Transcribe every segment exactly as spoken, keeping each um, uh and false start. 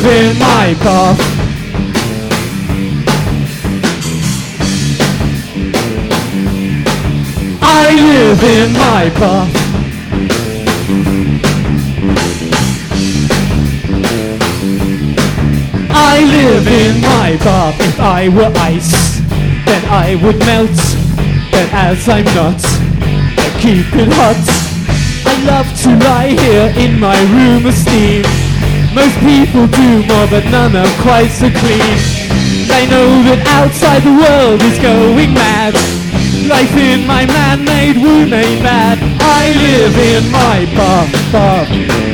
live in my bath. I live in my bath. I live in my bath. If I were ice, then I would melt. But as I'm not, I keep it hot. I love to lie here in my room of steam. Most people do more, but none are quite so clean. They know that outside the world is going mad. Life in my man-made room ain't bad. I live in my bath, bath.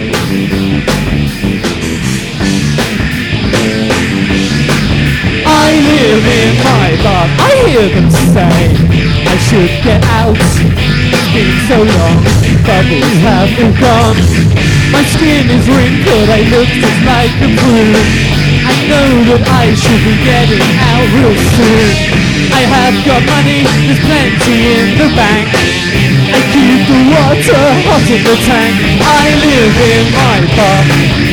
I live in my bath. I hear them say I should get out. It's been so long, bubbles have all gone. My skin is wrinkled, I look just like a prune. I know that I should be getting out real soon. I have got money, there's plenty in the bank. I keep the water hot in the tank. I live in my bath.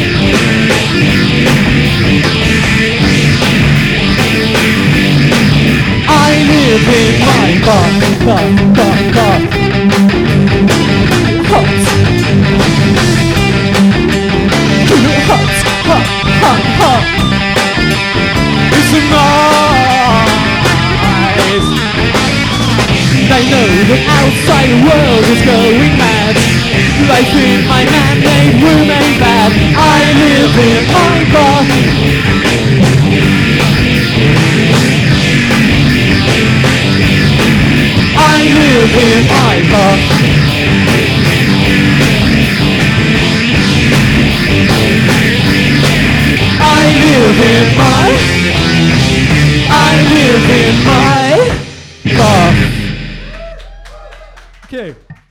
I live in my bath, bath, bath, bath. Hot. Hot, hot, hot, hot. It's nice. They know the outside world is going mad. Life in my man-made room ain't bad. I live in my bath. I live in my bath. I live in my, I live in my bath. Okay.